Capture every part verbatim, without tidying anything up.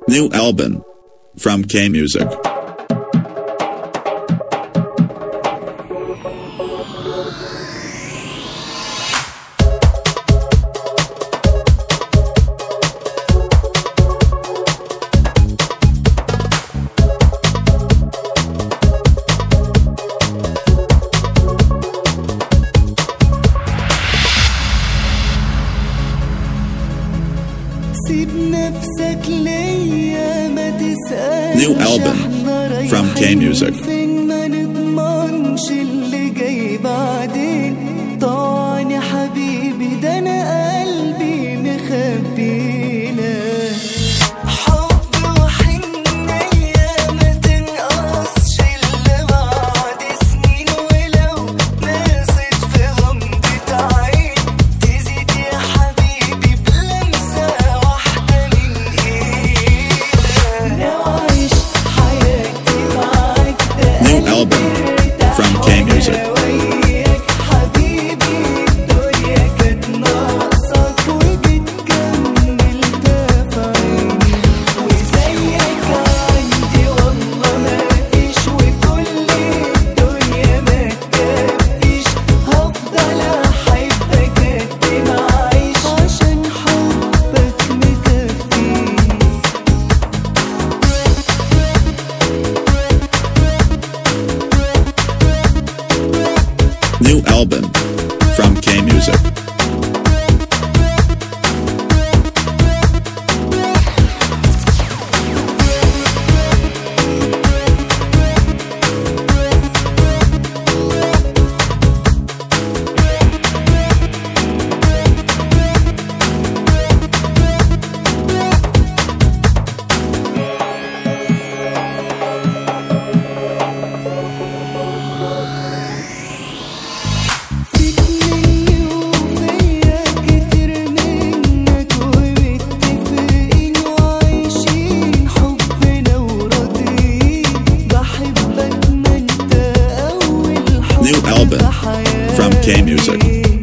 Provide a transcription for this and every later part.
New album from K Music. New album from K Music. ما نضمنش اللي جاي بعدين. طبعا يا حبيبي ده انا قلبي مخبيله حب وحنية ما تنقصش الا بعد سنين، ولو ناست في غمضة عين تزيد يا حبيبي بلمسة واحدة من ايدك. نعيش حياتي معاك ده New album from K Music. New album from K Music. New album from K Music.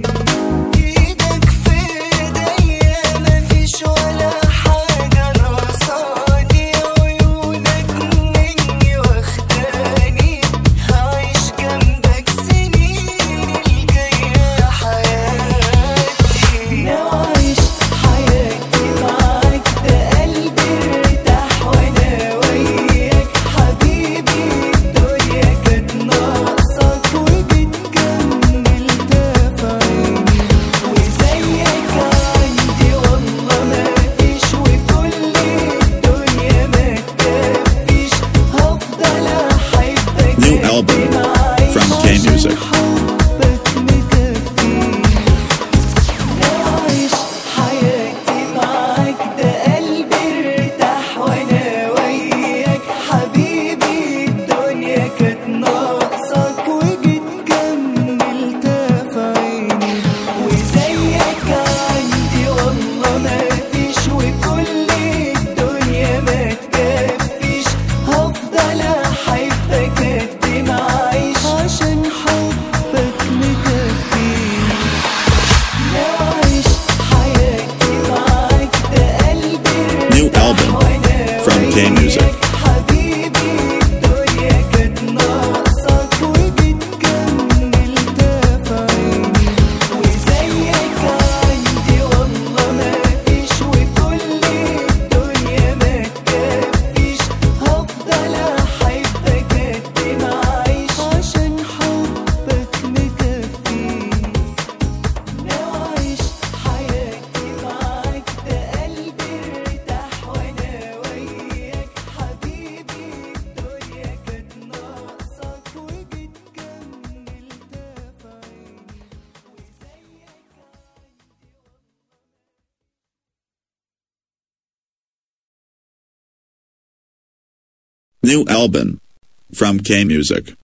New album from K Music. New album from K Music. New album from K Music.